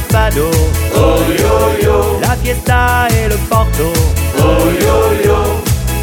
fado, oh yo yo, la fiesta et le porto, oh yo yo.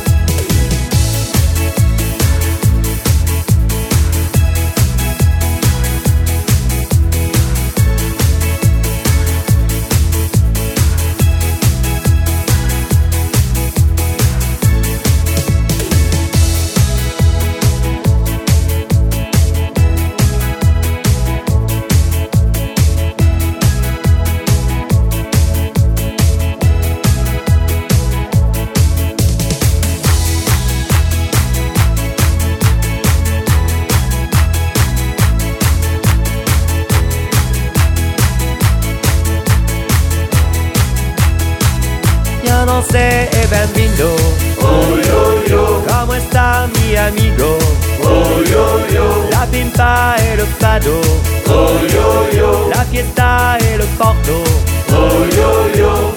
Yo no sé, bem-vindo, Oh yo yo, ¿cómo está mi amigo? oh yo yo, La pimpa et le fado, oh yo yo, la fiesta et le porto, oh yo yo.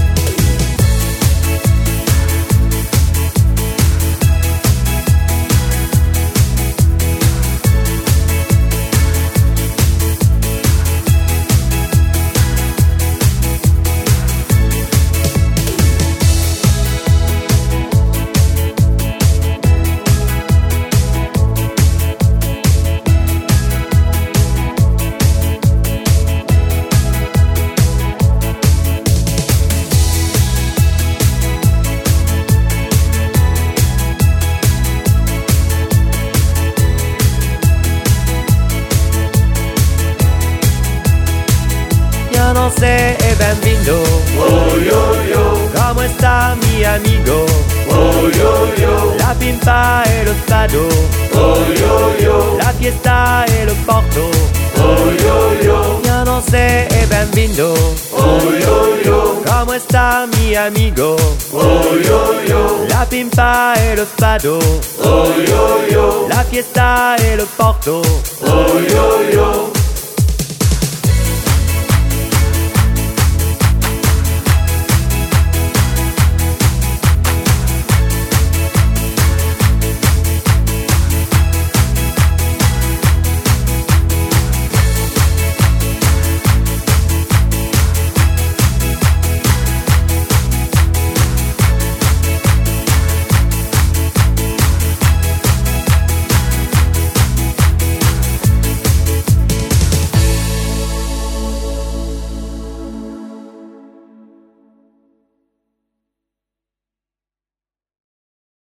Yo no sé, bem-vindo, Oh yo yo, ¿cómo está mi amigo? oh yo yo, La pimpa et le fado, oh yo yo, la fiesta et le porto, oh yo yo, yo no sé, bem-vindo, oh yo yo, ¿cómo está mi amigo? oh yo yo, La pimpa et le fado, oh yo yo, la fiesta et le porto, oh yo yo.